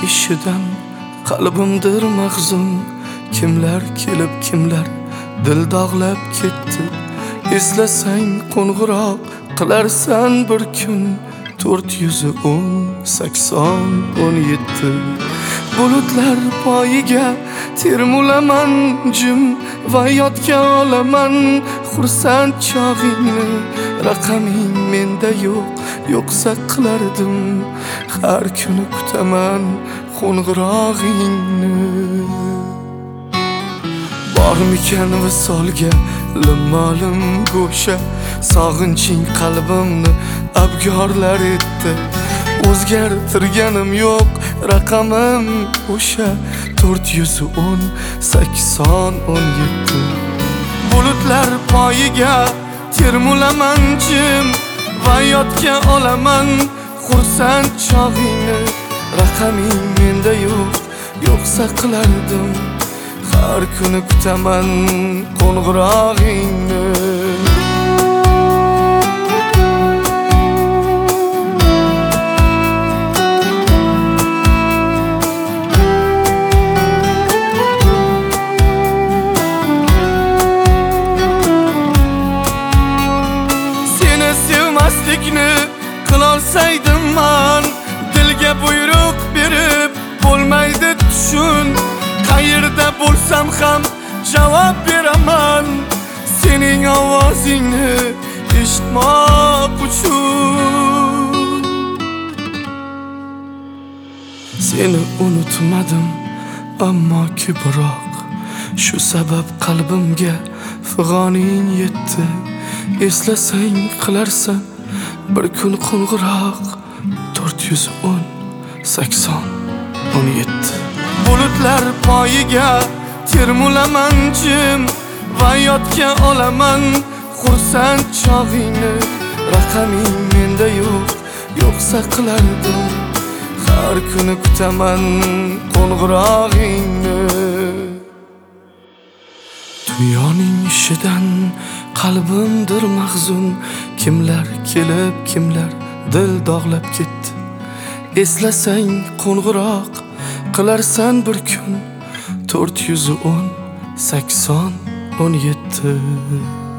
ishidan qalbimdir mahzun. Kimlar kelib kimlar dil dog'lab ketdi. Eslasang qo'ng'iroq qilarsan bir kun. 410 80 17 bulutlar poyiga termulaman jim va yodga olaman xursand chog'ingni. Raqaming menda yo'q, yo'qsa qilardim. Har kuni kutaman qo'ng'irog'ingni. Bormikan visolga lim-molim go'sha, sog'inching qalbimni abgorlar etdi. O'zgartirganim yo'q, raqamim o'sha 410 80 17 bulutlar poyiga termulaman jim va yodga olaman xursand chog'ingni. Raqaming menda yo'q, yo'qsa qilardim. Har kuni kutaman qo'ng'irog'ingni. Seni sevmaslikni qilolsaydim man, dilga buyruq berib bo'lmaydi tushun. Qayerda bo'lsam ham javob beraman sening ovozingni eshitmoq uchun. Seni unutmadim ammo ko'proq, shu sabab qalbimga fig'oning yetdi. Eslasang qilarsan bir kun qo'ng'iroq 410 80 17 bulutlar poyiga termulaman jim va yodga olaman xursand chog'ingni. Raqaming menda yo'q, yo'qsa qilardim. Har kuni kutaman qo'ng'irog'ingni. Dunyoning ishidan qalbimdir mahzun. Kimlar kelib kimlar dil dog'lab ketdi. Eslasang qo'ng'iroq qilarsan bir kun 410 80 17